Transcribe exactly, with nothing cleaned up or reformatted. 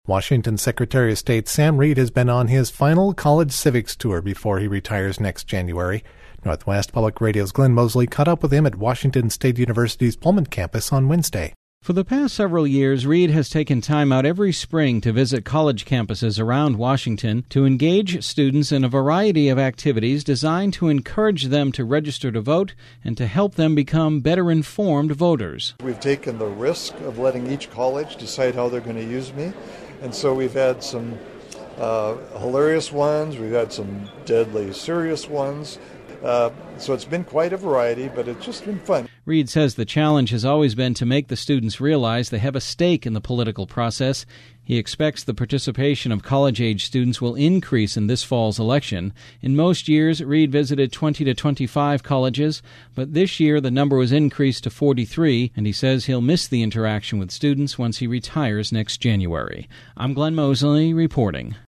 Washington Secretary of State Sam Reed has been on his final college civics tour before he retires next January. Northwest Public Radio's Glenn Mosley caught up with him at Washington State University's Pullman campus on Wednesday. For the past several years, Reed has taken time out every spring to visit college campuses around Washington to engage students in a variety of activities designed to encourage them to register to vote and to help them become better informed voters. We've taken the risk of letting each college decide how they're going to use me, and so we've had some uh, hilarious ones, we've had some deadly serious ones. Uh, so it's been quite a variety, but it's just been fun. Reed says the challenge has always been to make the students realize they have a stake in the political process. He expects the participation of college-age students will increase in this fall's election. In most years, Reed visited twenty to twenty-five colleges, but this year the number was increased to forty-three, and he says he'll miss the interaction with students once he retires next January. I'm Glenn Mosley reporting.